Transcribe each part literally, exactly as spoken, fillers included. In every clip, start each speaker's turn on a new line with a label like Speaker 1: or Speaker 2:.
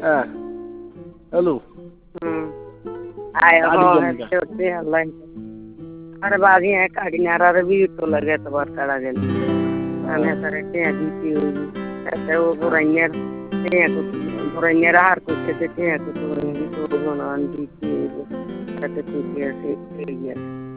Speaker 1: Ah, hello.
Speaker 2: Hmm. Ayo ho herte Allah. Are baagi hai kadinara re bhi to lage to bar kada gel. Ane sare te aditi hoyi. Ate wo buranya te ko buranya har ko te te ko to ngi to gono andi ti. Ate ti se ya.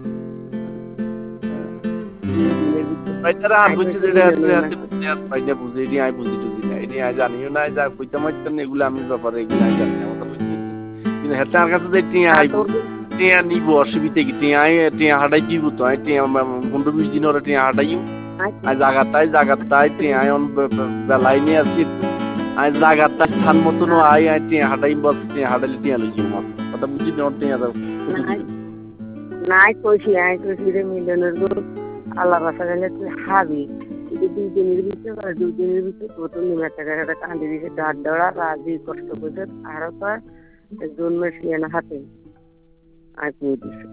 Speaker 1: Baitara har buchi de ate ate baina buzi ni ai buzi tu ni ai ni ai jani na ja koi tamaj tane egula ami ব্যাপারে এগুলা জানি না কথা বুঝছি কিন্তু হেতার কাছে যে টিয়া আইবো টিয়া নিব অসুবিধা কি টিয়া আই টিয়া হাডাই দিব তো আই টিয়া পনেরো বিশ দিন ওরা টিয়া হাডাইম আই জাগাতাই জাগাতাই টিয়া আই অন বেলাই নিয়ে আসি আই জাগাতাই স্থান মতন আই আই টিয়া হাডাইম বস টিয়া হাডাইলে টিয়া লই যাবো কথা বুঝছি না টিয়া দাও
Speaker 2: নাই কইছি আই কইছি রে মিলনের গো আল্লাহ রাসা গেলে তুই হাবি দুই দিনের ভিতরে দুই দিনের ভিতরে কত নিমা টাকা একটা কান্দি দিছে ডাট দড়া রাজি কষ্ট করছে আরো তো একজন মেশিন হাতে আই কই দিছে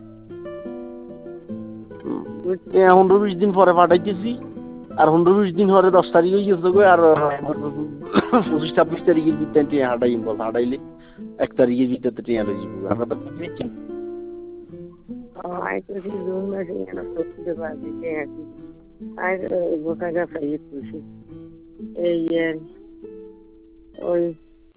Speaker 1: পনেরো বিশ দিন পরে পাঠাইতেছি আর পনেরো বিশ দিন পরে দশ তারিখ হয়ে গেছে গো আর পঁচিশ ছাব্বিশ তারিখের ভিতরে টিয়া হাঁটাইম বল হাঁটাইলে এক তারিখের ভিতরে টিয়া লই যাবো আমরা তো বুঝেছি
Speaker 2: আই তো জুন মাসে না সত্যি বাজি কে আছে আই গোটা গা ফাইয়ে খুশি এই ওই